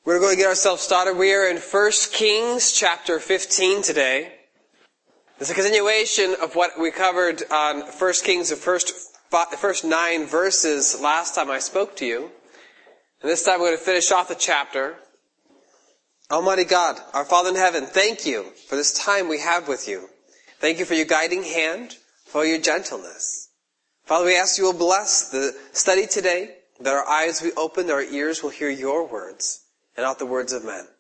We're going to get ourselves started. We are in 1 Kings chapter 15 today. It's a continuation of what we covered on 1 Kings, the first 9 verses last time I spoke to you. And this time we're going to finish off the chapter. Almighty God, our Father in heaven, thank you for this time we have with you. Thank you for your guiding hand, for your gentleness. Father, we ask you will bless the study today, that our eyes will be opened, our ears will hear your words, and not the words of men.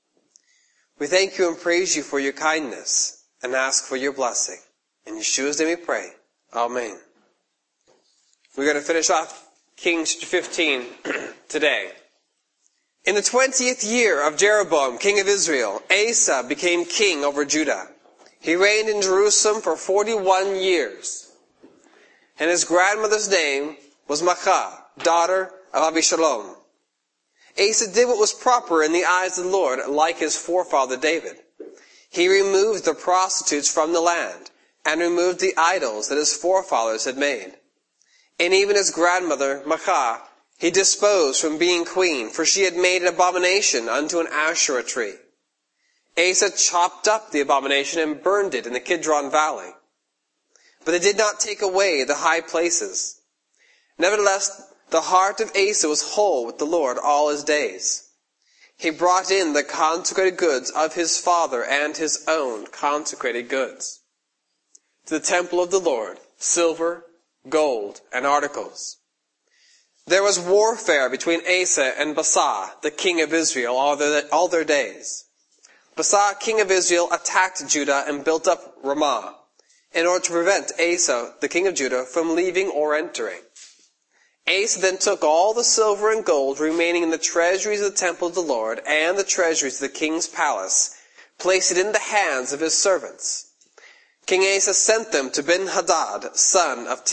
We thank you and praise you for your kindness, and ask for your blessing. In Yeshua's name we pray. Amen. We're going to finish off Kings chapter 15 today. In the 20th year of Jeroboam, king of Israel, Asa became king over Judah. He reigned in Jerusalem for 41 years. And his grandmother's name was Maachah, daughter of Abishalom. Asa did what was proper in the eyes of the Lord, like his forefather David. He removed the prostitutes from the land, and removed the idols that his forefathers had made. And even his grandmother, Maachah, he disposed from being queen, for she had made an abomination unto an Asherah tree. Asa chopped up the abomination and burned it in the Kidron valley. But they did not take away the high places. Nevertheless, the heart of Asa was whole with the Lord all his days. He brought in the consecrated goods of his father and his own consecrated goods to the temple of the Lord, silver, gold, and articles. There was warfare between Asa and Baasha, the king of Israel, all their days. Baasha, king of Israel, attacked Judah and built up Ramah in order to prevent Asa, the king of Judah, from leaving or entering. Asa then took all the silver and gold remaining in the treasuries of the temple of the Lord and the treasuries of the king's palace, placed it in the hands of his servants. King Asa sent them to Ben-Hadad, son of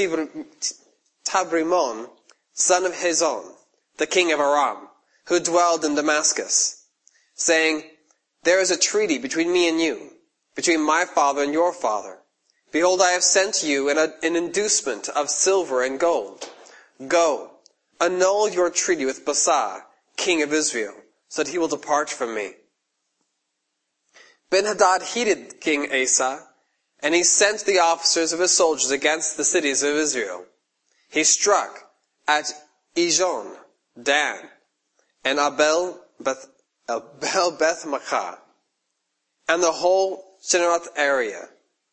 Tabrimon, son of Hazon, the king of Aram, who dwelled in Damascus, saying, There is a treaty between me and you, between my father and your father. Behold, I have sent you an inducement of silver and gold. Go, annul your treaty with Baasha, king of Israel, so that he will depart from me. Ben-Hadad heeded King Asa, and he sent the officers of his soldiers against the cities of Israel. He struck at Ijon, Dan, and Abel Beth Maachah, and the whole Shineroth area,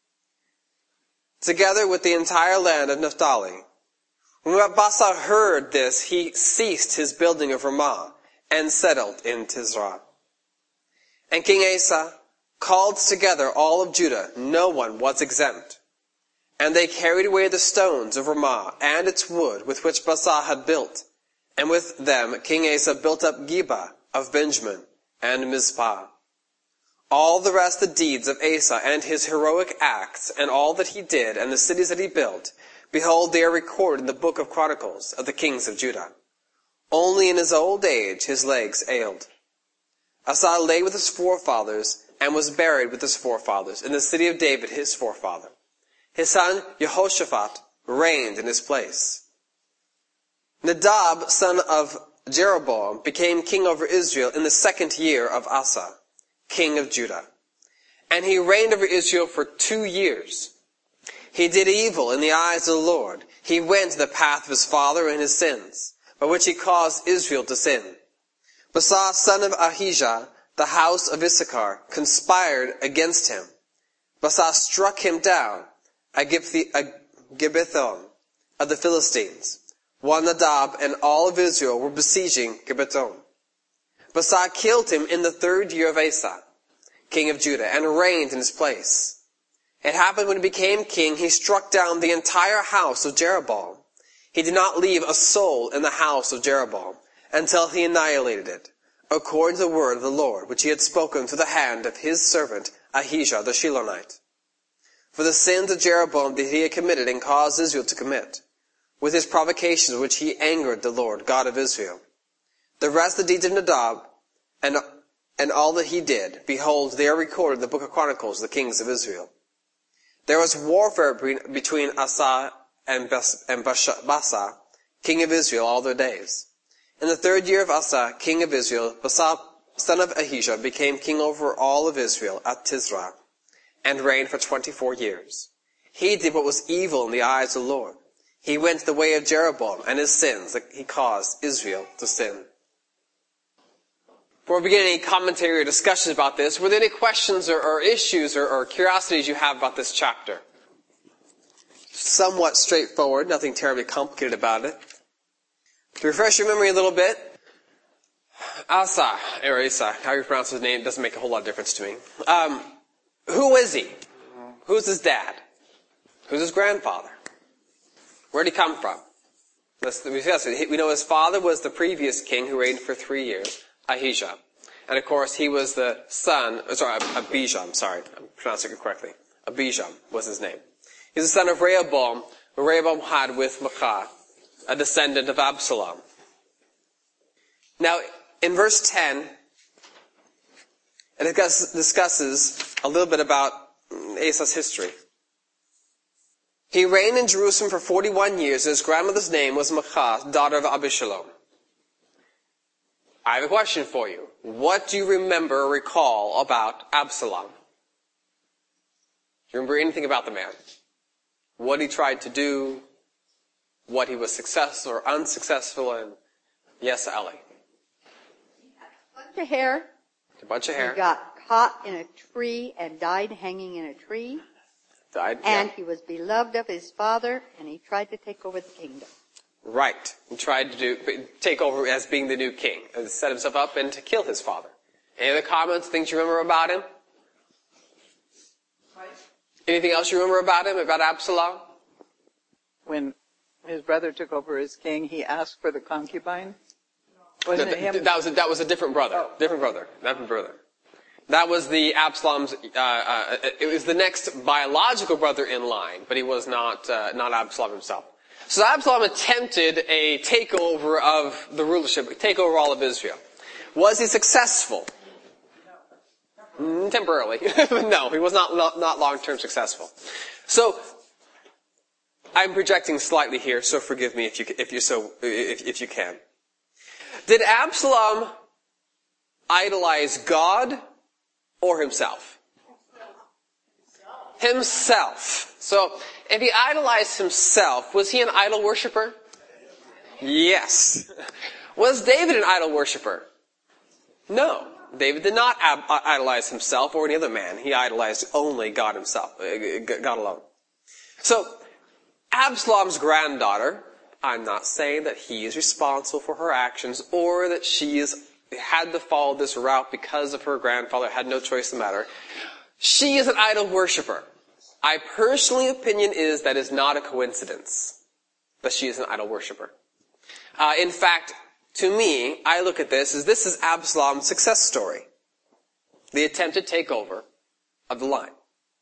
together with the entire land of Naphtali. When Baasha heard this, he ceased his building of Ramah and settled in Tisra. And King Asa called together all of Judah, no one was exempt. And they carried away the stones of Ramah and its wood with which Baasha had built. And with them King Asa built up Geba of Benjamin and Mizpah. All the rest of the deeds of Asa and his heroic acts and all that he did and the cities that he built, behold, they are recorded in the book of Chronicles of the kings of Judah. Only in his old age his legs ailed. Asa lay with his forefathers and was buried with his forefathers in the city of David his forefather. His son Jehoshaphat reigned in his place. Nadab, son of Jeroboam, became king over Israel in the 2nd year of Asa, king of Judah. And he reigned over Israel for 2 years. He did evil in the eyes of the Lord. He went the path of his father in his sins, by which he caused Israel to sin. Baasha, son of Ahijah, the house of Issachar, conspired against him. Baasha struck him down at Gibbethon of the Philistines, while Nadab and all of Israel were besieging Gibbethon. Baasha killed him in the 3rd year of Asa, king of Judah, and reigned in his place. It happened when he became king, he struck down the entire house of Jeroboam. He did not leave a soul in the house of Jeroboam until he annihilated it, according to the word of the Lord, which he had spoken through the hand of his servant Ahijah the Shilonite. For the sins of Jeroboam that he had committed and caused Israel to commit, with his provocations which he angered the Lord, God of Israel. The rest of the deeds of Nadab, and all that he did, behold, they are recorded in the book of Chronicles of the kings of Israel. There was warfare between Asa and Baasha, king of Israel, all their days. In the 3rd year of Asa, king of Israel, Baasha son of Ahijah, became king over all of Israel at Tisra, and reigned for 24 years. He did what was evil in the eyes of the Lord. He went the way of Jeroboam and his sins, that he caused Israel to sin. Before we begin any commentary or discussions about this, were there any questions or issues or curiosities you have about this chapter? Somewhat straightforward, nothing terribly complicated about it. To refresh your memory a little bit, Asa, or Asa, how you pronounce his name doesn't make a whole lot of difference to me. Who is he? Who's his dad? Who's his grandfather? Where did he come from? We know his father was the previous king who reigned for 3 years, Ahijah. And of course, he was the son, Abijam, I'm pronouncing it correctly. Abijam was his name. He's the son of Rehoboam, who Rehoboam had with Maacah, a descendant of Absalom. Now, in verse 10, it discusses a little bit about Asa's history. He reigned in Jerusalem for 41 years, and his grandmother's name was Maacah, daughter of Abishalom. I have a question for you. What do you remember or recall about Absalom? Do you remember anything about the man? What he tried to do? What he was successful or unsuccessful in? Yes, Ellie. He had a bunch of hair. A bunch of hair. He got caught in a tree and died hanging in a tree. Died. And yeah. he was beloved of his father, and he tried to take over the kingdom. Right. He tried to take over as being the new king, and set himself up and to kill his father. Any other comments, things you remember about him? Anything else you remember about him, about Absalom? When his brother took over as king, he asked for the concubine. Wasn't it him? That was a different brother. Oh. Different brother. That was the Absalom's, it was the next biological brother in line, but he was not Absalom himself. So Absalom attempted a takeover of the rulership, take over all of Israel. Was he successful? Temporarily. No, he was not long-term successful. So, I'm projecting slightly here, so forgive me if you can. Did Absalom idolize God or himself? Himself. So, if he idolized himself, was he an idol worshiper? Yes. Was David an idol worshiper? No. David did not idolize himself or any other man. He idolized only God himself, God alone. So, Absalom's granddaughter, I'm not saying that he is responsible for her actions or that she had to follow this route because of her grandfather, had no choice in the matter. She is an idol worshiper. I personally opinion is that is not a coincidence that she is an idol worshiper. In fact, to me, I look at this is Absalom's success story. The attempted takeover of the line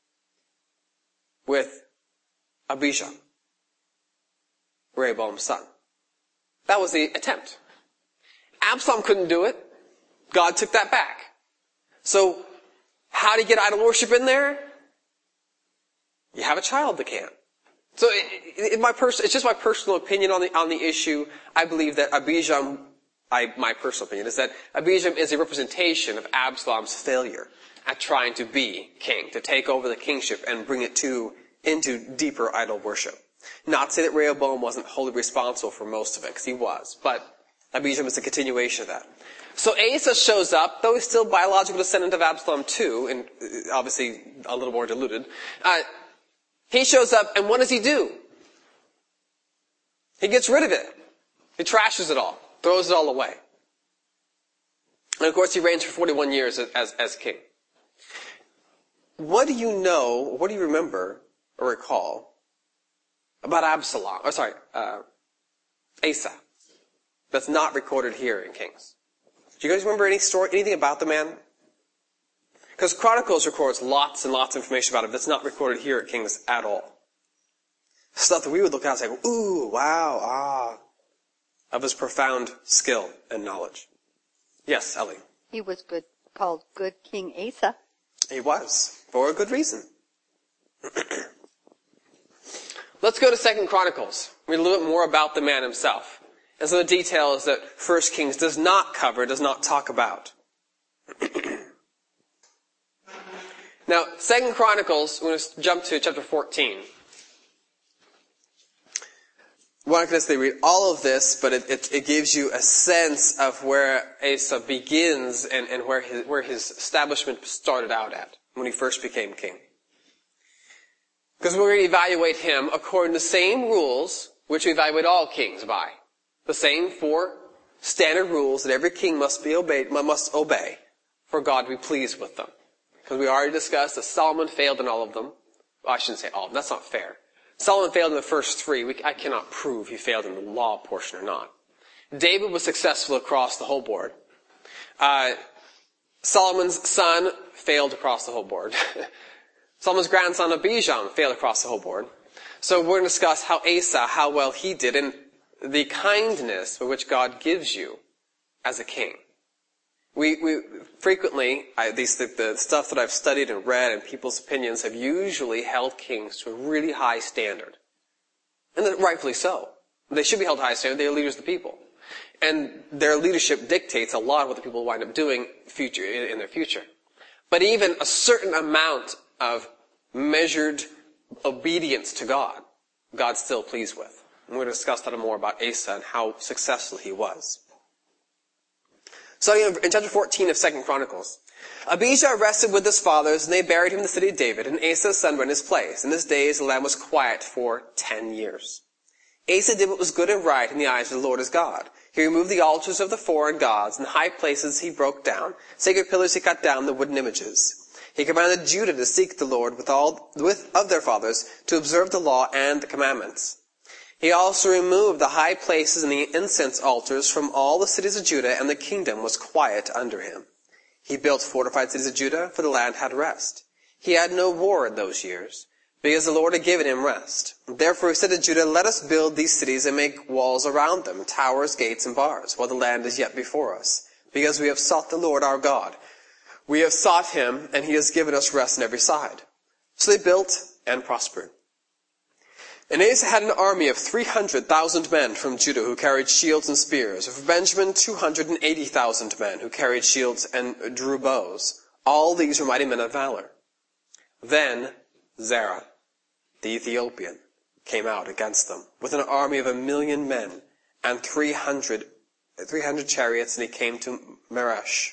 with Abijah, Rehoboam's son. That was the attempt. Absalom couldn't do it. God took that back. So, how do you get idol worship in there? You have a child that can. So, it's just my personal opinion on the issue. I believe that Abijam, my personal opinion is that Abijam is a representation of Absalom's failure at trying to be king, to take over the kingship and bring it into deeper idol worship. Not to say that Rehoboam wasn't wholly responsible for most of it, because he was, but Abijam is a continuation of that. So Asa shows up, though he's still biological descendant of Absalom too, and obviously a little more diluted. He shows up, and what does he do? He gets rid of it. He trashes it all, throws it all away. And of course he reigns for 41 years as king. What do you know, what do you remember or recall about Asa, that's not recorded here in Kings? Do you guys remember anything about the man? Because Chronicles records lots and lots of information about him that's not recorded here at Kings at all. Stuff that we would look at and say, ooh, wow, of his profound skill and knowledge. Yes, Ellie. He was called Good King Asa. He was, for a good reason. Let's go to 2 Chronicles. Read a little bit more about the man himself. And some of the details that 1 Kings does not cover, does not talk about. Now, 2 Chronicles, we're going to jump to chapter 14. We're not going to necessarily read all of this, but it gives you a sense of where Asa begins and where his establishment started out at when he first became king. Because we're going to evaluate him according to the same rules which we evaluate all kings by. The same 4 standard rules that every king must obey for God to be pleased with them. Because we already discussed that Solomon failed in all of them. Well, I shouldn't say all of them. That's not fair. Solomon failed in the first 3. I cannot prove he failed in the law portion or not. David was successful across the whole board. Solomon's son failed across the whole board. Solomon's grandson Abijam failed across the whole board. So we're going to discuss how Asa, how well he did, and the kindness with which God gives you as a king. We frequently, the stuff that I've studied and read and people's opinions have usually held kings to a really high standard. And rightfully so. They should be held to a high standard. They are leaders of the people. And their leadership dictates a lot of what the people wind up doing in their future. But even a certain amount of measured obedience to God, God's still pleased with. And we're going to discuss a little more about Asa and how successful he was. Starting in chapter 14 of 2 Chronicles. Abijah rested with his fathers, and they buried him in the city of David, and Asa's son ran his place. In this days the land was quiet for 10 years. Asa did what was good and right in the eyes of the Lord his God. He removed the altars of the foreign gods, and the high places he broke down. Sacred pillars he cut down, the wooden images. He commanded Judah to seek the Lord of their fathers, to observe the law and the commandments. He also removed the high places and the incense altars from all the cities of Judah, and the kingdom was quiet under him. He built fortified cities of Judah, for the land had rest. He had no war in those years, because the Lord had given him rest. Therefore he said to Judah, let us build these cities and make walls around them, towers, gates, and bars, while the land is yet before us, because we have sought the Lord our God. We have sought him, and he has given us rest on every side. So they built and prospered. And Asa had an army of 300,000 men from Judah who carried shields and spears. Of Benjamin, 280,000 men who carried shields and drew bows. All these were mighty men of valor. Then Zerah, the Ethiopian, came out against them with an army of 1,000,000 men and 300 chariots, and he came to Mareshah.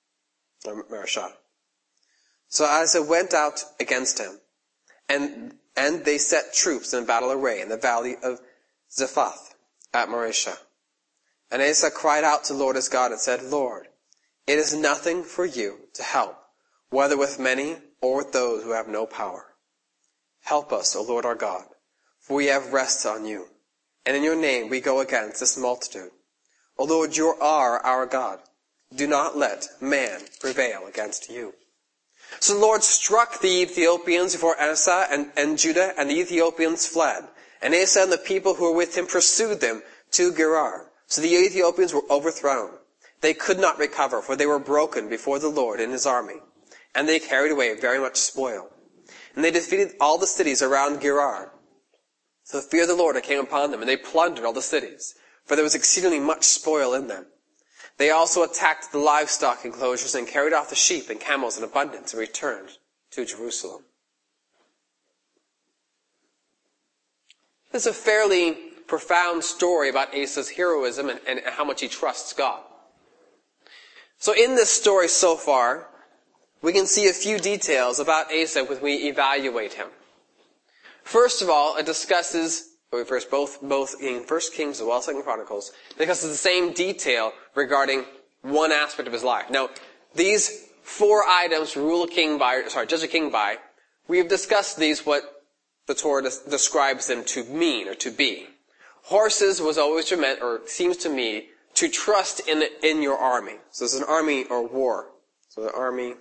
So Asa went out against him, and they set troops in battle array in the valley of Zephath at Mareshah. And Asa cried out to the Lord his God and said, Lord, it is nothing for you to help, whether with many or with those who have no power. Help us, O Lord our God, for we have rest on you, and in your name we go against this multitude. O Lord, you are our God. Do not let man prevail against you. So the Lord struck the Ethiopians before Asa and Judah, and the Ethiopians fled. And Asa and the people who were with him pursued them to Gerar. So the Ethiopians were overthrown. They could not recover, for they were broken before the Lord in his army. And they carried away very much spoil. And they defeated all the cities around Gerar. So the fear of the Lord came upon them, and they plundered all the cities, for there was exceedingly much spoil in them. They also attacked the livestock enclosures and carried off the sheep and camels in abundance and returned to Jerusalem. This is a fairly profound story about Asa's heroism and how much he trusts God. So in this story so far, we can see a few details about Asa when we evaluate him. First of all, it discusses both in 1 Kings as well as 2 Chronicles, because it's the same detail regarding one aspect of his life. Now, these 4 items judge a king by, we have discussed these, what the Torah describes them to mean or to be. Horses was always meant, or seems to me, to trust in your army. So it's an army or war. So the army.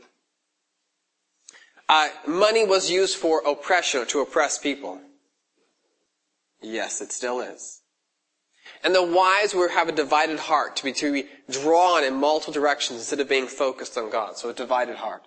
Money was used for oppression, or to oppress people. Yes, it still is. And the wise will have a divided heart, to be drawn in multiple directions instead of being focused on God. So a divided heart.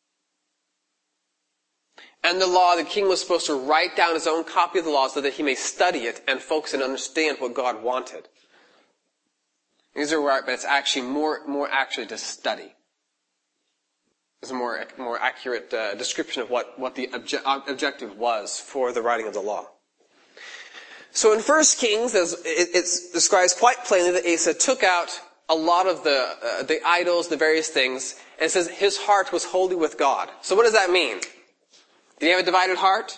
And the law, the king was supposed to write down his own copy of the law so that he may study it and focus and understand what God wanted. These are right, but it's actually more actually to study. is a more accurate description of what the objective was for the writing of the law. So in 1 Kings, it describes quite plainly that Asa took out a lot of the idols, the various things, and it says his heart was wholly with God. So what does that mean? Did he have a divided heart?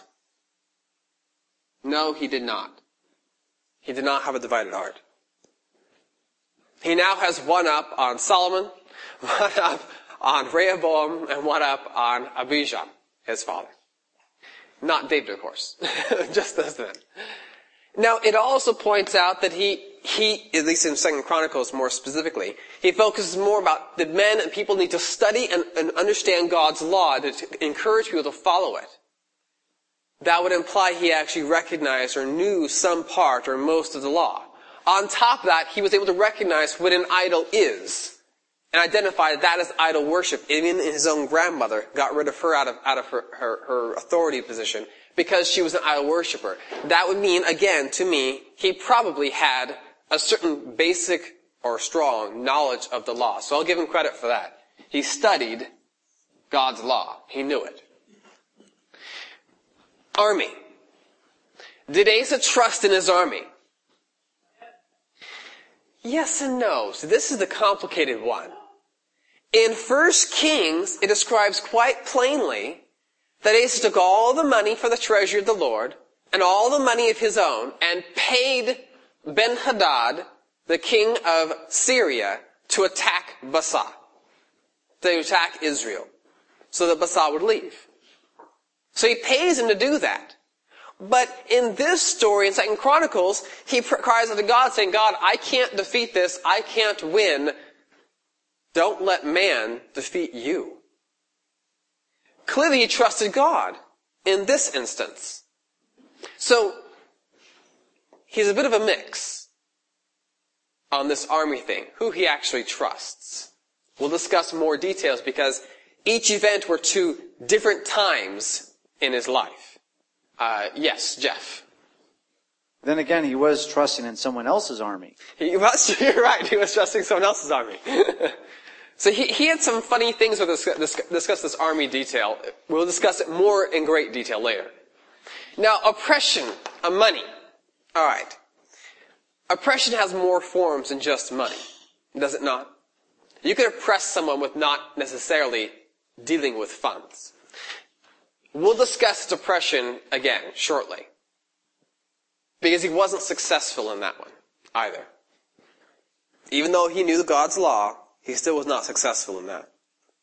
No, he did not. He did not have a divided heart. He now has one up on Solomon, one up on Rehoboam, and one up on Abijah, his father. Not David, of course. Just those men. Now, it also points out that he, at least in 2 Chronicles more specifically, he focuses more about the men and people need to study and understand God's law to encourage people to follow it. That would imply he actually recognized or knew some part or most of the law. On top of that, he was able to recognize what an idol is and identify that as idol worship. Even his own grandmother got rid of her out of her authority position because she was an idol worshiper. That would mean, again, to me, he probably had a certain basic or strong knowledge of the law. So I'll give him credit for that. He studied God's law. He knew it. Army. Did Asa trust in his army? Yes and no. So this is the complicated one. In 1 Kings, it describes quite plainly that Asa took all the money for the treasury of the Lord and all the money of his own and paid Ben-Hadad, the king of Syria, to attack Basa, to attack Israel, so that Basa would leave. So he pays him to do that. But in this story, in 2 Chronicles, he cries out to God saying, God, I can't defeat this. I can't win. Don't let man defeat you. Clearly he trusted God in this instance. So he's a bit of a mix on this army thing, who he actually trusts. We'll discuss more details because each event were two different times in his life. Yes, Jeff. Then again, he was trusting in someone else's army. You're right, he was trusting someone else's army. So he had some funny things with discuss this army detail. We'll discuss it more in great detail later. Now, oppression of money. Alright. Oppression has more forms than just money. Does it not? You can oppress someone with not necessarily dealing with funds. We'll discuss oppression again shortly. Because he wasn't successful in that one either. Even though he knew God's law, he still was not successful in that.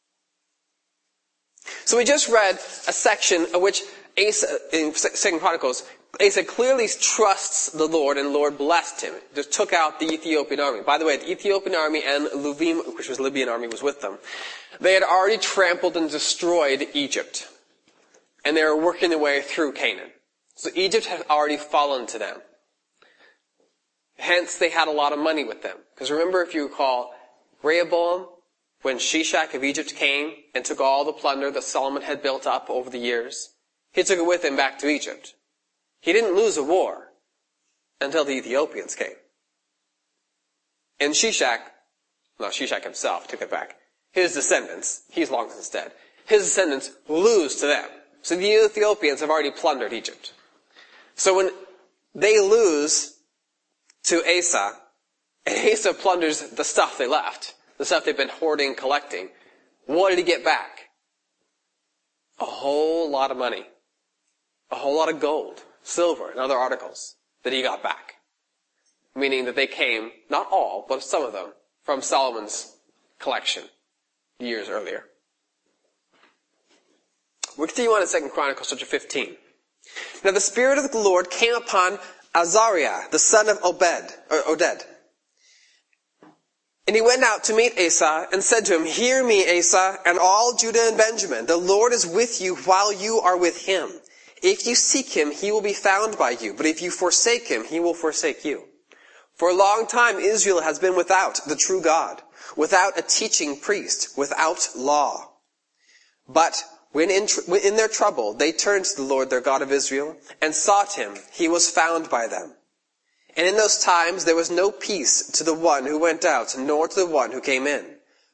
So we just read a section of which Asa, in 2 Chronicles, Asa clearly trusts the Lord and the Lord blessed him. Just took out the Ethiopian army. By the way, the Ethiopian army and Luvim, which was the Libyan army, was with them. They had already trampled and destroyed Egypt. And they were working their way through Canaan. So Egypt had already fallen to them. Hence, they had a lot of money with them. Because remember, if you recall, Rehoboam, when Shishak of Egypt came and took all the plunder that Solomon had built up over the years, he took it with him back to Egypt. He didn't lose a war until the Ethiopians came. And Shishak himself took it back. His descendants, he's long since dead, his descendants lose to them. So the Ethiopians have already plundered Egypt. So when they lose to Asa, and Asa plunders the stuff they left, the stuff they've been hoarding, collecting, what did he get back? A whole lot of money. A whole lot of gold, silver, and other articles that he got back. Meaning that they came, not all, but some of them, from Solomon's collection years earlier. We continue on in 2 Chronicles chapter 15. Now the Spirit of the Lord came upon Azariah, the son of Oded. And he went out to meet Asa and said to him, Hear me, Asa, and all Judah and Benjamin. The Lord is with you while you are with him. If you seek him, he will be found by you. But if you forsake him, he will forsake you. For a long time Israel has been without the true God, without a teaching priest, without law. But when in their trouble, they turned to the Lord their God of Israel and sought him. He was found by them. And in those times there was no peace to the one who went out, nor to the one who came in.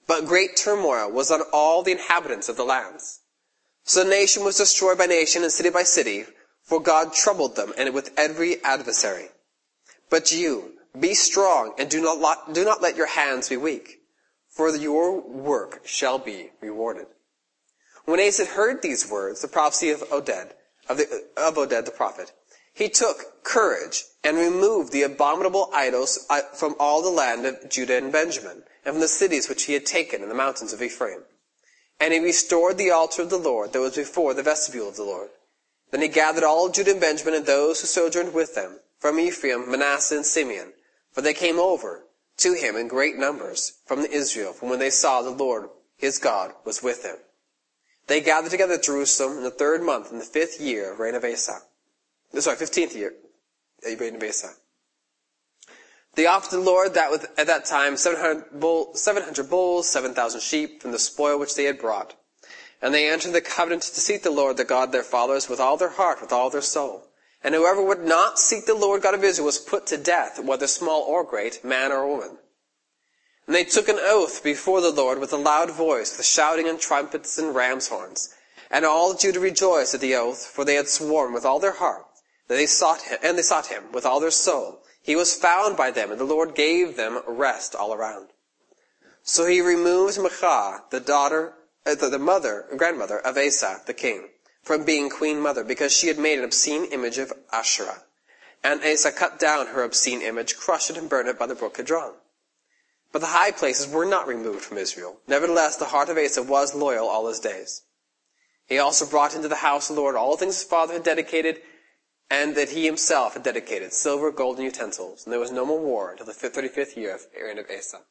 But great turmoil was on all the inhabitants of the lands. So nation was destroyed by nation and city by city, for God troubled them, and with every adversary. But you, be strong, and do not let your hands be weak, for your work shall be rewarded. When Asa heard these words, the prophecy of Oded the prophet, he took courage and removed the abominable idols from all the land of Judah and Benjamin, and from the cities which he had taken in the mountains of Ephraim. And he restored the altar of the Lord that was before the vestibule of the Lord. Then he gathered all Judah and Benjamin and those who sojourned with them, from Ephraim, Manasseh, and Simeon, for they came over to him in great numbers from Israel, from when they saw the Lord his God was with him. They gathered together at Jerusalem in the 3rd month, in the 5th year of reign of Asa. 15th year of reign of Asa. They offered to the Lord at that time 700 bulls, 7,000 sheep from the spoil which they had brought. And they entered the covenant to seek the Lord, the God of their fathers, with all their heart, with all their soul. And whoever would not seek the Lord God of Israel was put to death, whether small or great, man or woman. And they took an oath before the Lord with a loud voice, with shouting and trumpets and ram's horns. And all Judah rejoiced at the oath, for they had sworn with all their heart that they sought him with all their soul. He was found by them, and the Lord gave them rest all around. So he removed Michal, the grandmother of Asa, the king, from being queen mother, because she had made an obscene image of Asherah. And Asa cut down her obscene image, crushed it, and burned it by the brook Kidron. But the high places were not removed from Israel. Nevertheless, the heart of Asa was loyal all his days. He also brought into the house of the Lord all things his father had dedicated, and that he himself had dedicated, silver, gold, and utensils. And there was no more war until the 35th year of reign of Asa.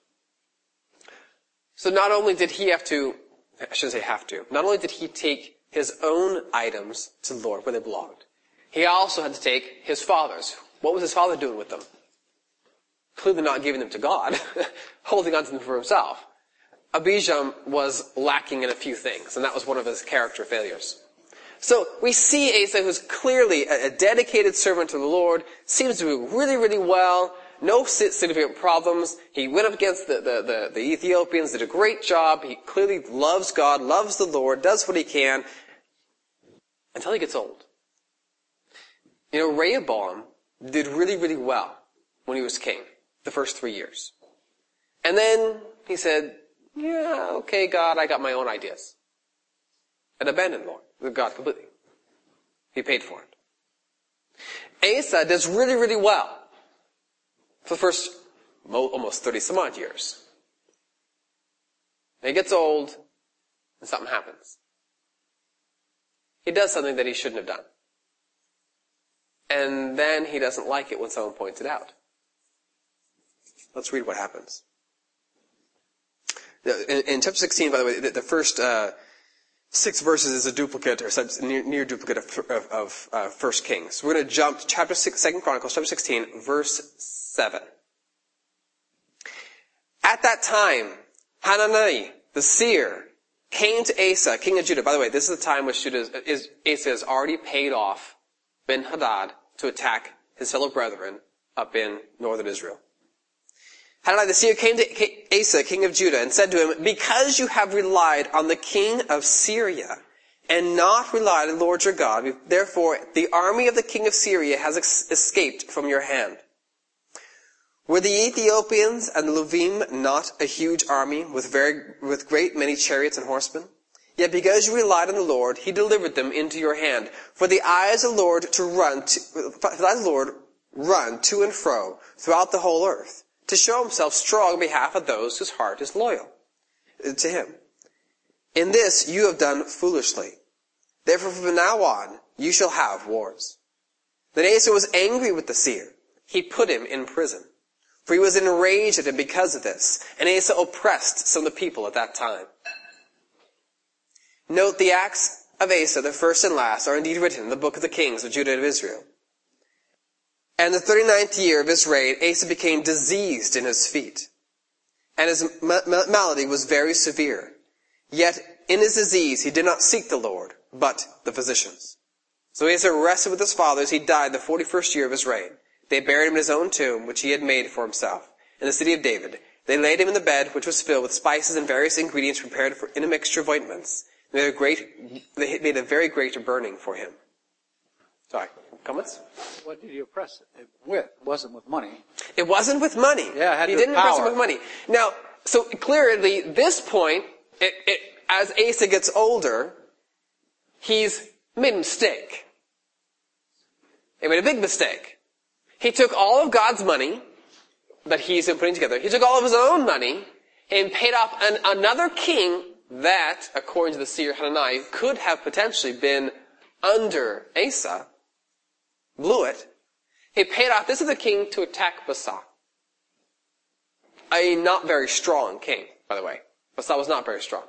So not only did he not only did he take his own items to the Lord where they belonged, he also had to take his father's. What was his father doing with them? Clearly not giving them to God, holding on to them for himself. Abijam was lacking in a few things, and that was one of his character failures. So we see Asa, who's clearly a dedicated servant to the Lord, seems to do really, really well, no significant problems. He went up against the Ethiopians, did a great job. He clearly loves God, loves the Lord, does what he can, until he gets old. Rehoboam did really, really well when he was king, the first 3 years. And then he said, yeah, okay, God, I got my own ideas. And abandoned God completely. He paid for it. Asa does really, really well for the first almost 30 some odd years. And he gets old, and something happens. He does something that he shouldn't have done. And then he doesn't like it when someone points it out. Let's read what happens. In chapter 16, by the way, the first 6 verses is a duplicate, or near duplicate of 1 Kings. We're going to jump to chapter 6, 2 Chronicles, chapter 16, verse 7. At that time, Hanani, the seer, came to Asa, king of Judah. By the way, this is the time which Asa has already paid off Ben-Hadad to attack his fellow brethren up in northern Israel. Hanani the seer came to Asa, king of Judah, and said to him, because you have relied on the king of Syria and not relied on the Lord your God, therefore the army of the king of Syria has escaped from your hand. Were the Ethiopians and the Luvim not a huge army with great many chariots and horsemen? Yet because you relied on the Lord, he delivered them into your hand. For the eyes of the Lord run to and fro throughout the whole earth, to show himself strong on behalf of those whose heart is loyal to him. In this you have done foolishly. Therefore from now on you shall have wars. Then Asa was angry with the seer. He put him in prison. For he was enraged at him because of this. And Asa oppressed some of the people at that time. Note the acts of Asa, the first and last, are indeed written in the book of the kings of Judah and of Israel. And the 39th year of his reign, Asa became diseased in his feet. And his malady was very severe. Yet in his disease he did not seek the Lord, but the physicians. So Asa rested with his fathers. He died the 41st year of his reign. They buried him in his own tomb, which he had made for himself, in the city of David. They laid him in the bed, which was filled with spices and various ingredients prepared in a mixture of ointments. They made a very great burning for him. Sorry, comments? What did he oppress it with? It wasn't with money. It wasn't with money. Yeah, it had he to didn't impress him power. with money. Now, so clearly, this point, as Asa gets older, he's made a mistake. He made a big mistake. He took all of God's money that he's been putting together. He took all of his own money and paid off another king that, according to the seer Hananiah, could have potentially been under Asa. Blew it. He paid off this other king to attack Baasha. A not very strong king, by the way. Baasha was not very strong.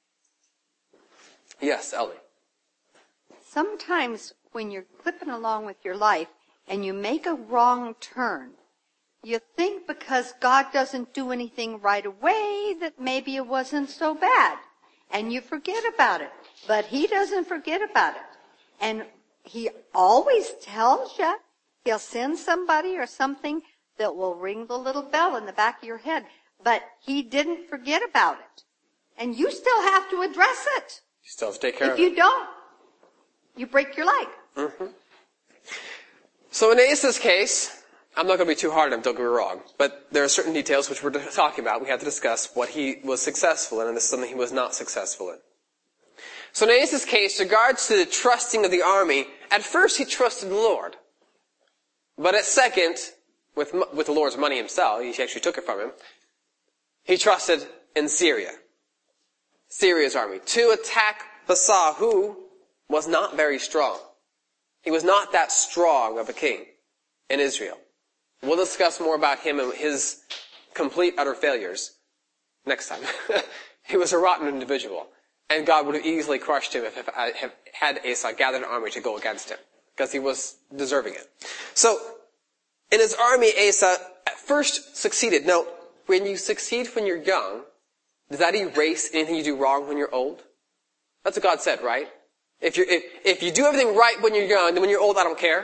Yes, Ellie. Sometimes when you're clipping along with your life and you make a wrong turn, you think because God doesn't do anything right away that maybe it wasn't so bad. And you forget about it. But he doesn't forget about it. And he always tells you, he'll send somebody or something that will ring the little bell in the back of your head. But he didn't forget about it. And you still have to address it. You still have to take care of If it. you don't, you break your leg. Mm-hmm. So in Asa's case, I'm not going to be too hard on him, don't get me wrong, but there are certain details which we're talking about. We have to discuss what he was successful in, and this is something he was not successful in. So in Asa's case, in regards to the trusting of the army, at first he trusted the Lord. But at second, with the Lord's money himself, he actually took it from him, he trusted in Syria's army, to attack Baasha, who was not very strong. He was not that strong of a king in Israel. We'll discuss more about him and his complete, utter failures next time. He was a rotten individual. And God would have easily crushed him if had Asa gathered an army to go against him. Because he was deserving it. So, in his army, Asa at first succeeded. Now, when you succeed when you're young, does that erase anything you do wrong when you're old? That's what God said, right? If you do everything right when you're young, then when you're old, I don't care.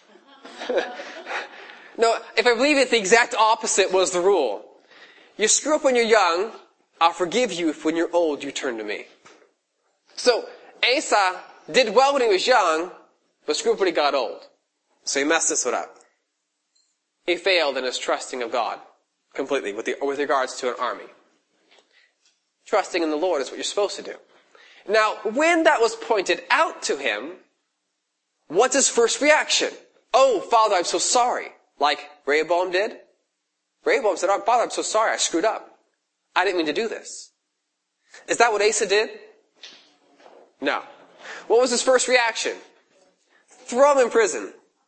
No, if I believe it, the exact opposite was the rule. You screw up when you're young, I'll forgive you if when you're old you turn to me. So, Asa did well when he was young, but screwed up when he got old. So he messed this one up. He failed in his trusting of God completely with regards to an army. Trusting in the Lord is what you're supposed to do. Now, when that was pointed out to him, what's his first reaction? Oh, Father, I'm so sorry. Like Rehoboam did. Rehoboam said, oh, Father, I'm so sorry. I screwed up. I didn't mean to do this. Is that what Asa did? No. What was his first reaction? Throw him in prison.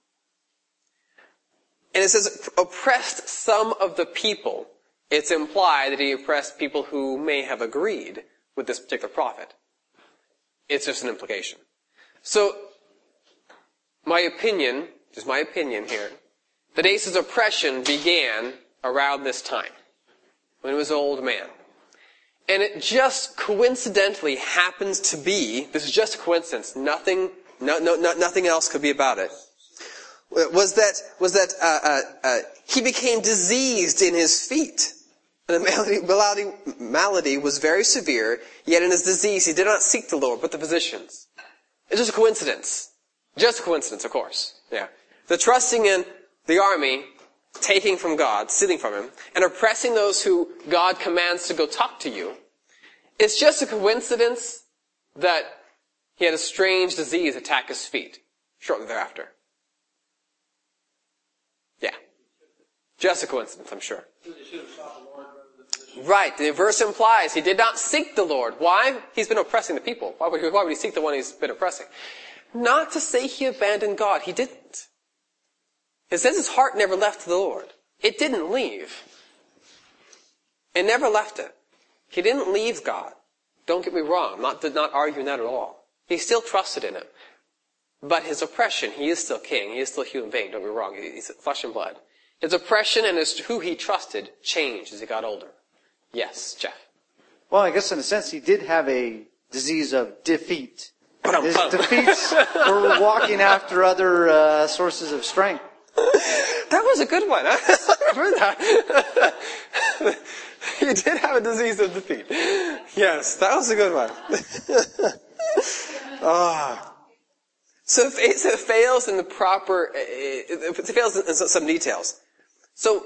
And it says, oppressed some of the people. It's implied that he oppressed people who may have agreed with this particular prophet. It's just an implication. So, my opinion, just my opinion here, that Asa's oppression began around this time, when he was an old man. And it just coincidentally happens to be, this is just a coincidence, nothing else could be about it, was that he became diseased in his feet. And the malady was very severe, yet in his disease he did not seek the Lord, but the physicians. It's just a coincidence. Just a coincidence, of course. Yeah. The trusting in the army, taking from God, stealing from him, and oppressing those who God commands to go talk to you, it's just a coincidence that he had a strange disease attack his feet shortly thereafter. Yeah. Just a coincidence, I'm sure. Right. The verse implies he did not seek the Lord. Why? He's been oppressing the people. Why would he seek the one he's been oppressing? Not to say he abandoned God. He didn't. It says his heart never left the Lord. It didn't leave. It never left it. He didn't leave God. Don't get me wrong. I'm not arguing that at all. He still trusted in him. But his oppression, he is still king. He is still a human being. Don't get me wrong. He's flesh and blood. His oppression and who he trusted changed as he got older. Yes, Jeff. Well, I guess in a sense he did have a disease of defeat. His defeats were walking after other sources of strength. That was a good one. I've heard that. He did have a disease of defeat. Yes, that was a good one. So it fails in the proper, it fails in some details. So,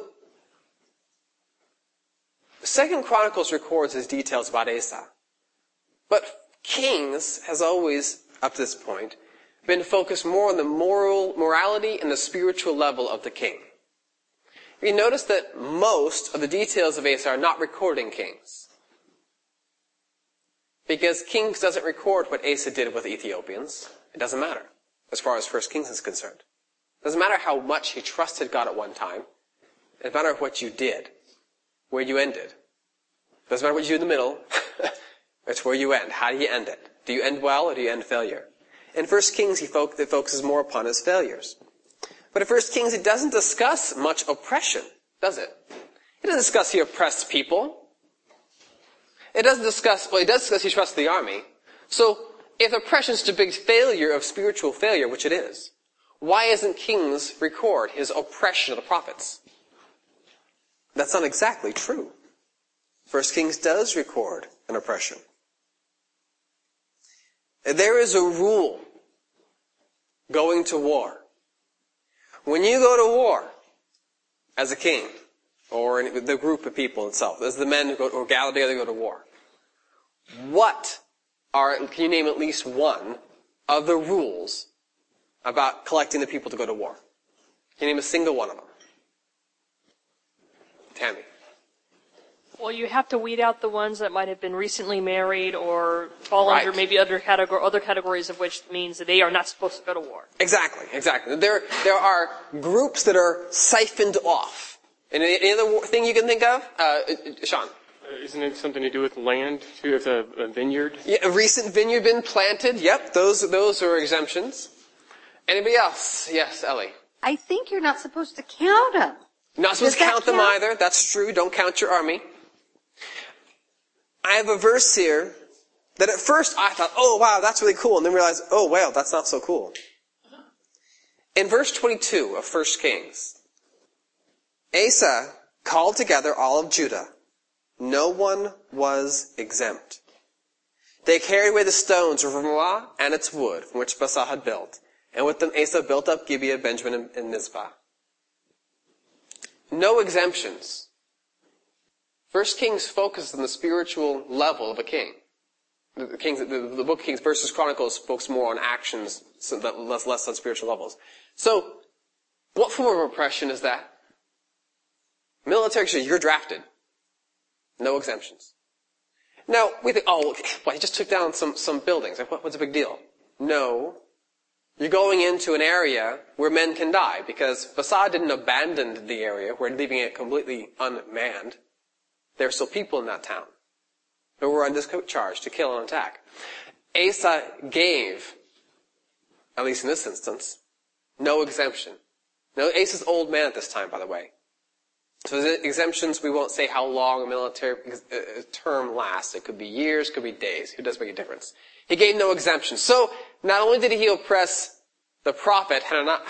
2 Chronicles records his details about Asa. But Kings has always, up to this point, been focused more on the morality and the spiritual level of the king. You notice that most of the details of Asa are not recorded in Kings. Because Kings doesn't record what Asa did with the Ethiopians. It doesn't matter, as far as 1 Kings is concerned. It doesn't matter how much he trusted God at one time. It doesn't matter what you did, where you ended. It doesn't matter what you do in the middle. It's where you end. How do you end it? Do you end well or do you end failure? In 1 Kings, it focuses more upon his failures. But in 1 Kings, it doesn't discuss much oppression, does it? It doesn't discuss he oppressed people. It does discuss he trusted the army. So, if oppression is a big failure of spiritual failure, which it is, why isn't Kings record his oppression of the prophets? That's not exactly true. 1 Kings does record an oppression. There is a rule going to war. When you go to war as a king, or the group of people itself, as the men who gather together to go to war, can you name at least one of the rules about collecting the people to go to war? Can you name a single one of them? Tammy. Well, you have to weed out the ones that might have been recently married or fall under maybe other categories of which means that they are not supposed to go to war. Exactly. There are groups that are siphoned off. And any other thing you can think of? Sean? Isn't it something to do with land, too, if a vineyard? Yeah, a recent vineyard been planted. Yep, those are exemptions. Anybody else? Yes, Ellie. I think you're not supposed to count them. Not supposed to count them either. That's true. Don't count your army. I have a verse here that at first I thought, oh wow, that's really cool, and then realized, oh well, that's not so cool. In verse 22 of 1 Kings, Asa called together all of Judah. No one was exempt. They carried away the stones of Ramah and its wood, from which Baasha had built, and with them Asa built up Gibeah, Benjamin, and Mizpah. No exemptions. 1 Kings focuses on the spiritual level of a king. The book of Kings versus Chronicles focuses more on actions, so that less on spiritual levels. So, what form of oppression is that? Military, you're drafted. No exemptions. Now, we think, he just took down some buildings. What's the big deal? No. You're going into an area where men can die, because Baasha didn't abandon the area, we're leaving it completely unmanned. There are still people in that town who were on this charge to kill and attack. Asa gave, at least in this instance, no exemption. No, Asa's old man at this time, by the way. So the exemptions, we won't say how long a military term lasts. It could be years, could be days. It does make a difference. He gave no exemptions. So not only did he oppress the prophet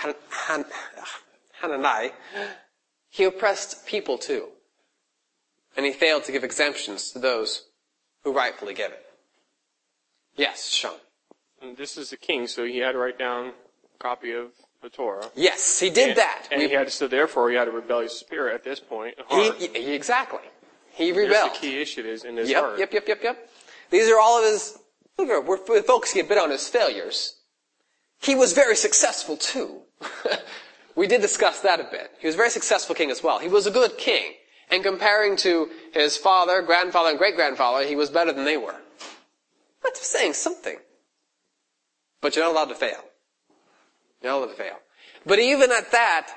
Hanani, he oppressed people too. And he failed to give exemptions to those who rightfully give it. Yes, Sean. And this is the king, so he had to write down a copy of the Torah. Yes, he did that. And therefore he had a rebellious spirit at this point. Exactly. He rebelled. There's the key issue is in his heart. Yep. These are all of his, we're focusing a bit on his failures. He was very successful too. We did discuss that a bit. He was a very successful king as well. He was a good king. And comparing to his father, grandfather, and great-grandfather, he was better than they were. That's saying something. But you're not allowed to fail. You're not allowed to fail. But even at that,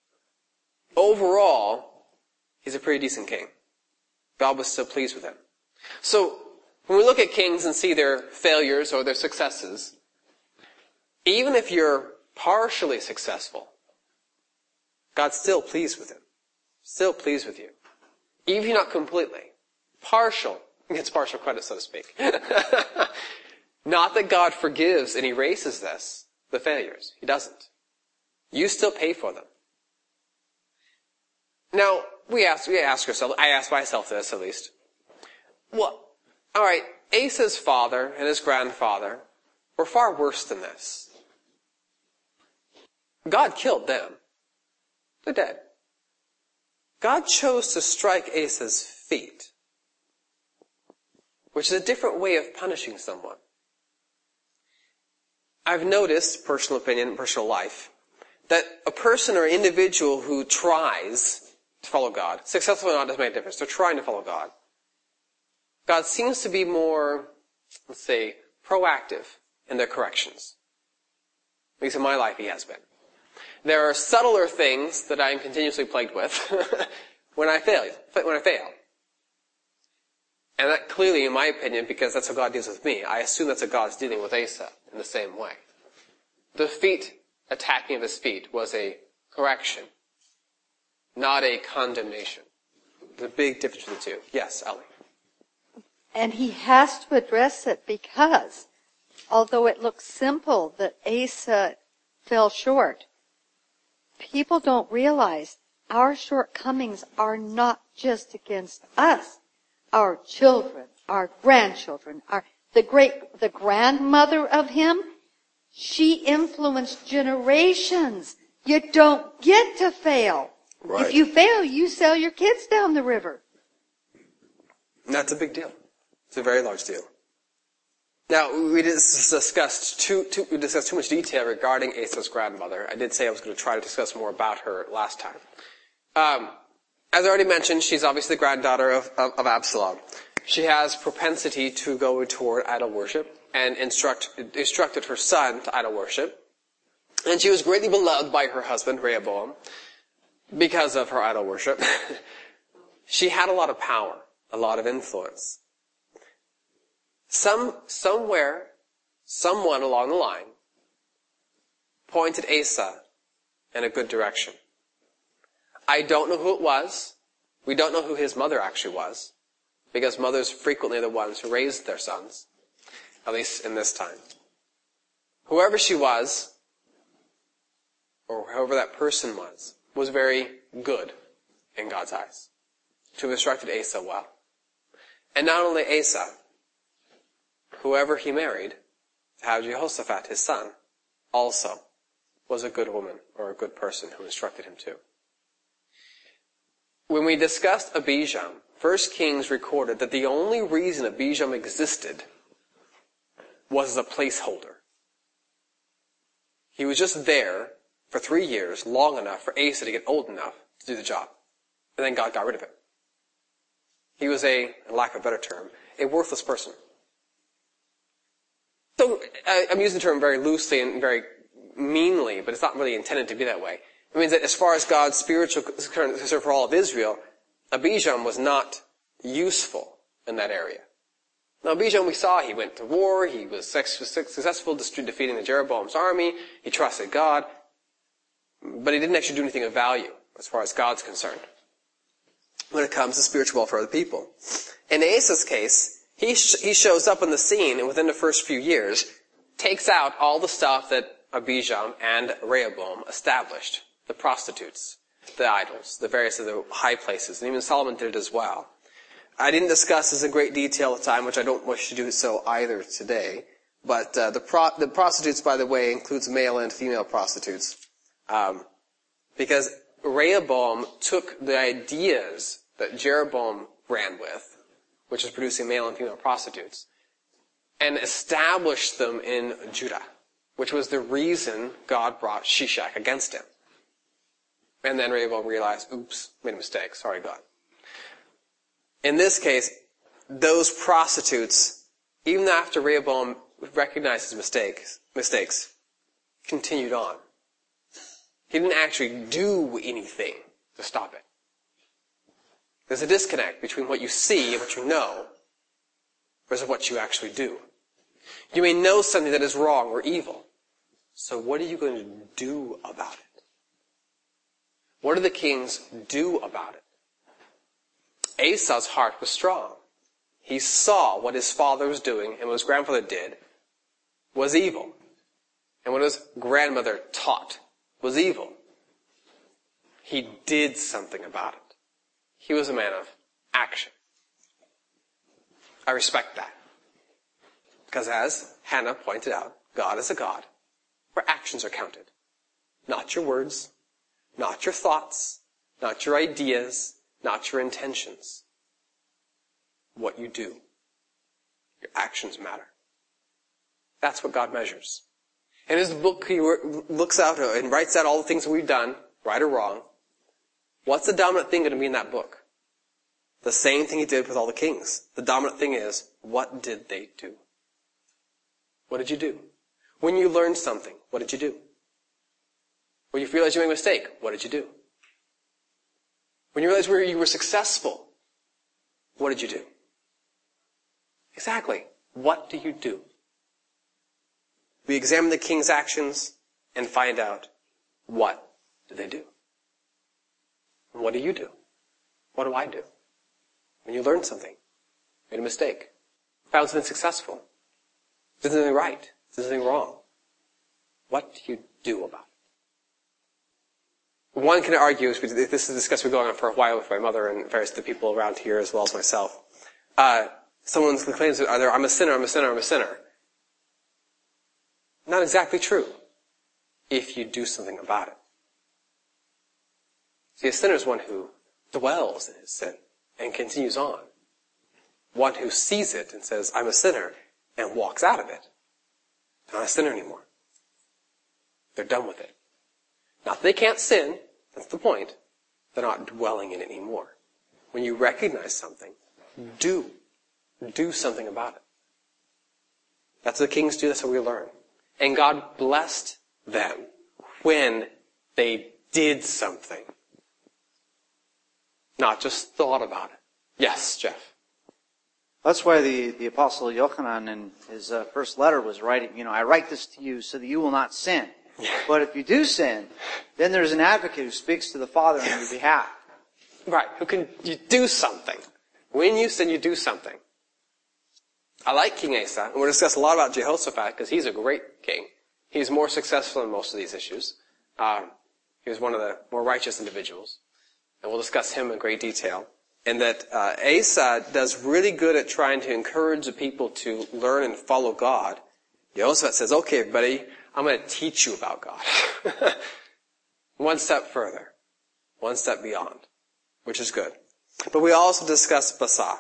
overall, he's a pretty decent king. God was still pleased with him. So, when we look at kings and see their failures or their successes, even if you're partially successful, God's still pleased with him. Still pleased with you. Even if you're not completely. Partial. Gets partial credit, so to speak. Not that God forgives and erases the failures. He doesn't. You still pay for them. Now, we ask ourselves, I ask myself this at least. Well, alright, Asa's father and his grandfather were far worse than this. God killed them. They're dead. God chose to strike Asa's feet, which is a different way of punishing someone. I've noticed, personal opinion, personal life, that a person or individual who tries to follow God, successful or not doesn't make a difference, they're trying to follow God. God seems to be more, let's say, proactive in their corrections. At least in my life he has been. There are subtler things that I am continuously plagued with when I fail. And that clearly, in my opinion, because that's how God deals with me, I assume that's how God's dealing with Asa in the same way. The attacking of his feet was a correction, not a condemnation. There's a big difference between the two. Yes, Ellie. And he has to address it because, although it looks simple that Asa fell short, people don't realize our shortcomings are not just against us. Our children, our grandchildren, the grandmother of him, she influenced generations. You don't get to fail. Right. If you fail, you sell your kids down the river. That's a big deal. It's a very large deal. Now, we discussed too much detail regarding Asa's grandmother. I did say I was going to try to discuss more about her last time. As I already mentioned, she's obviously the granddaughter of Absalom. She has propensity to go toward idol worship and instructed her son to idol worship. And she was greatly beloved by her husband, Rehoboam, because of her idol worship. She had a lot of power, a lot of influence. Somewhere, someone along the line pointed Asa in a good direction. I don't know who it was. We don't know who his mother actually was, because mothers frequently are the ones who raised their sons, at least in this time. Whoever she was, or whoever that person was very good in God's eyes, to have instructed Asa well. And not only Asa, whoever he married, to have Jehoshaphat, his son, also was a good woman or a good person who instructed him too. When we discussed Abijam, 1 Kings recorded that the only reason Abijam existed was as a placeholder. He was just there for 3 years, long enough for Asa to get old enough to do the job. And then God got rid of him. He was in lack of a better term, a worthless person. So I'm using the term very loosely and very meanly, but it's not really intended to be that way. It means that as far as God's spiritual concern for all of Israel, Abijam was not useful in that area. Now Abijam, we saw, he went to war, he was successful defeating the Jeroboam's army, he trusted God, but he didn't actually do anything of value as far as God's concerned when it comes to spiritual welfare of the people. In Asa's case, he shows up on the scene and within the first few years takes out all the stuff that Abijam and Rehoboam established. The prostitutes, the idols, the various of the high places, and even Solomon did it as well. I didn't discuss this in great detail at the time, which I don't wish to do so either today. But the prostitutes, by the way, includes male and female prostitutes, because Rehoboam took the ideas that Jeroboam ran with, which is producing male and female prostitutes, and established them in Judah, which was the reason God brought Shishak against him. And then Rehoboam realized, oops, made a mistake. Sorry, God. In this case, those prostitutes, even after Rehoboam recognized his mistakes, continued on. He didn't actually do anything to stop it. There's a disconnect between what you see and what you know versus what you actually do. You may know something that is wrong or evil. So what are you going to do about it? What did the kings do about it? Asa's heart was strong. He saw what his father was doing and what his grandfather did was evil. And what his grandmother taught was evil. He did something about it. He was a man of action. I respect that. Because as Hannah pointed out, God is a God where actions are counted. Not your words, not your thoughts, not your ideas, not your intentions. What you do. Your actions matter. That's what God measures. In his book, he looks out and writes out all the things that we've done, right or wrong. What's the dominant thing going to be in that book? The same thing he did with all the kings. The dominant thing is, what did they do? What did you do? When you learned something, what did you do? When you realized you made a mistake, what did you do? When you realized you were successful, what did you do? Exactly. What do you do? We examine the king's actions and find out, what did they do? And what do you do? What do I do? When you learn something, made a mistake, found something successful, did something right, did something wrong, what do you do about it? One can argue, this is a discussion we've been going on for a while with my mother and various other people around here as well as myself. Someone claims that I'm a sinner, I'm a sinner, I'm a sinner. Not exactly true, if you do something about it. See, a sinner is one who dwells in his sin and continues on. One who sees it and says, I'm a sinner, and walks out of it. They're not a sinner anymore. They're done with it. Not that they can't sin, that's the point. They're not dwelling in it anymore. When you recognize something, do something about it. That's what the kings do, that's what we learn. And God blessed them when they did something. Not just thought about it. Yes, Jeff. That's why the Apostle Yochanan in his first letter was writing, I write this to you so that you will not sin. But if you do sin, then there's an advocate who speaks to the Father on your behalf. Right. You do something. When you sin, you do something. I like King Asa, and we'll discuss a lot about Jehoshaphat because he's a great king. He's more successful in most of these issues. He was one of the more righteous individuals. And we'll discuss him in great detail. And that Asa does really good at trying to encourage the people to learn and follow God. Jehoshaphat says, okay, everybody, I'm going to teach you about God. One step further. One step beyond. Which is good. But we also discuss Baasha.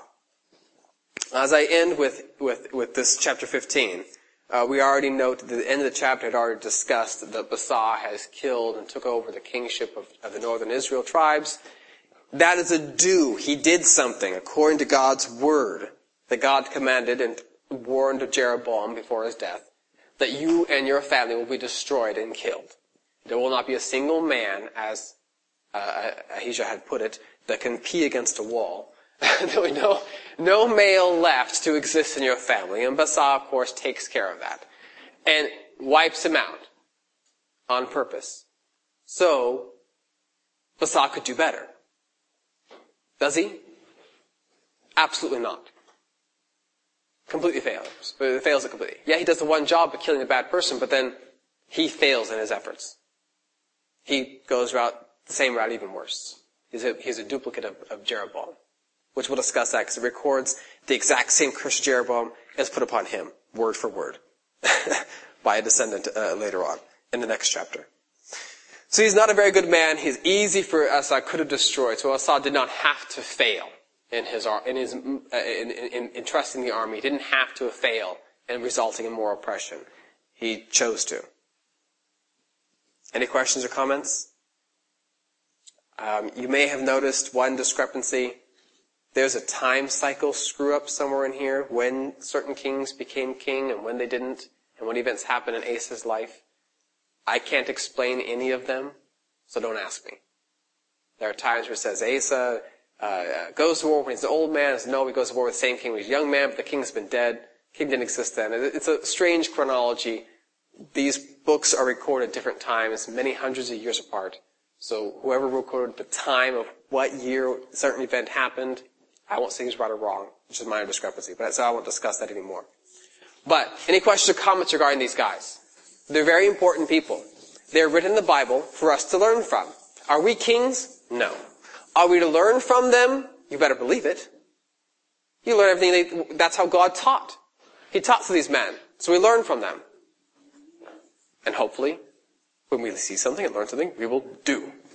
As I end with this chapter 15, we already note that the end of the chapter had already discussed that Baasha has killed and took over the kingship of the northern Israel tribes. That is a do. He did something according to God's word that God commanded and warned Jeroboam before his death, that you and your family will be destroyed and killed. There will not be a single man, as Ahijah had put it, that can pee against a wall. There will be no male left to exist in your family. And Baasha, of course, takes care of that. And wipes him out on purpose. So, Baasha could do better. Does he? Absolutely not. Completely fails. Fails it completely. Yeah, he does the one job of killing a bad person, but then he fails in his efforts. He goes the same route, even worse. He's a duplicate of Jeroboam, which we'll discuss that because it records the exact same curse Jeroboam as put upon him, word for word, by a descendant later on in the next chapter. So he's not a very good man. He's easy for Asa, could have destroyed. So Asa did not have to fail in trusting the army. He didn't have to fail in resulting in more oppression. He chose to. Any questions or comments? You may have noticed one discrepancy. There's a time cycle screw up somewhere in here when certain kings became king and when they didn't, and what events happened in Asa's life. I can't explain any of them, so don't ask me. There are times where it says Asa goes to war when he's an old man. No, he goes to war with the same king when he's a young man, but the king's been dead. King didn't exist then. It's a strange chronology. These books are recorded at different times, many hundreds of years apart. So whoever recorded the time of what year a certain event happened, I won't say he's right or wrong, which is a minor discrepancy, but so I won't discuss that anymore. But any questions or comments regarding these guys? They're very important people. They're written in the Bible for us to learn from. Are we kings? No. Are we to learn from them? You better believe it. You learn everything that's how God taught. He taught through these men. So we learn from them. And hopefully, when we see something and learn something, we will do